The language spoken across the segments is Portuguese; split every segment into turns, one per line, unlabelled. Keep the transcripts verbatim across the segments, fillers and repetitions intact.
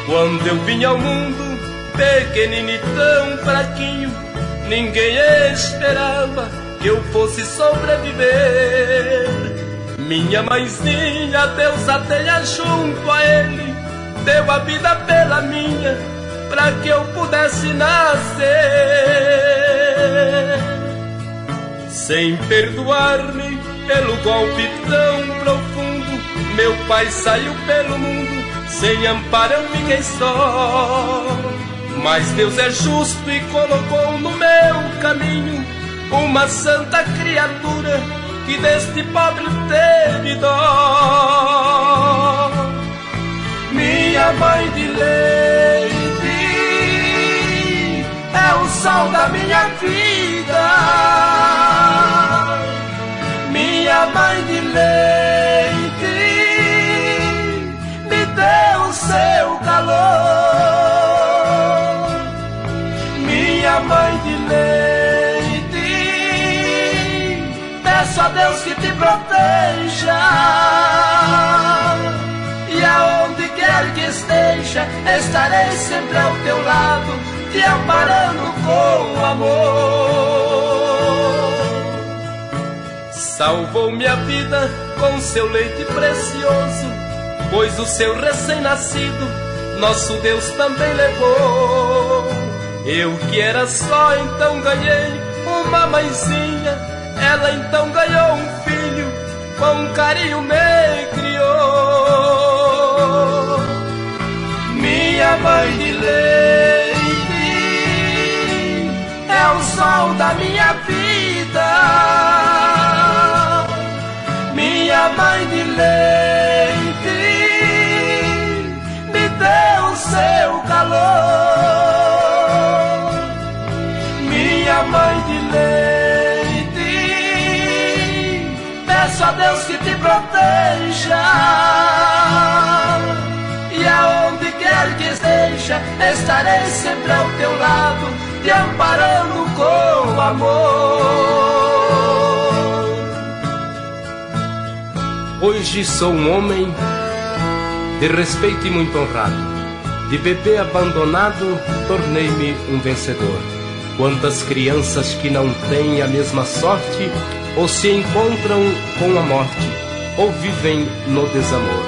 Quando eu vim ao mundo, pequenino e tão fraquinho, ninguém esperava que eu fosse sobreviver. Minha mãezinha, Deus a tenha junto a Ele, deu a vida pela minha, pra que eu pudesse nascer. Sem perdoar-me pelo golpe tão profundo, meu pai saiu pelo mundo, sem amparo eu fiquei só. Mas Deus é justo e colocou no meu caminho uma santa criatura que deste pobre teve dó. Minha mãe de leite é o sol da minha vida. Minha mãe de leite me deu seu calor. Minha mãe de leite, peço a Deus que te proteja, e aonde quer que esteja, estarei sempre ao teu lado, te amparando com amor. Salvou minha vida com seu leite precioso, pois o seu recém-nascido nosso Deus também levou. Eu que era só, então ganhei uma mãezinha, ela então ganhou um filho, com carinho me criou. Minha mãe de leite é o sol da minha vida. Minha mãe de leite me deu seu calor. Minha mãe de leite, peço a Deus que te proteja, e aonde quer que esteja, estarei sempre ao teu lado, te amparando com amor.
Hoje sou um homem de respeito e muito honrado. De bebê abandonado, tornei-me um vencedor. Quantas crianças que não têm a mesma sorte, ou se encontram com a morte, ou vivem no desamor.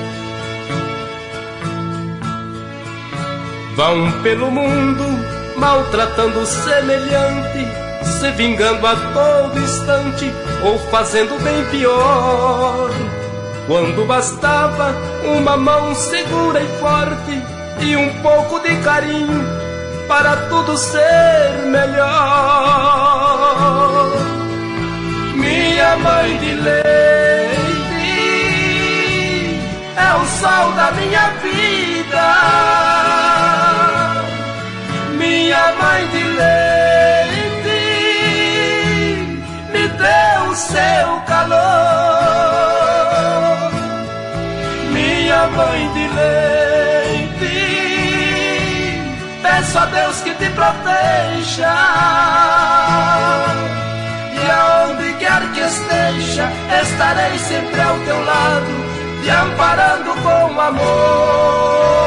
Vão pelo mundo maltratando o semelhante, se vingando a todo instante, ou fazendo bem pior. Quando bastava uma mão segura e forte, e um pouco de carinho, para tudo ser melhor. Minha mãe de leite é o sol da minha vida. Minha mãe de leite me deu seu calor. Minha mãe de leite, peço a Deus que te proteja, e aonde quer que esteja, estarei sempre ao teu lado, te amparando com amor.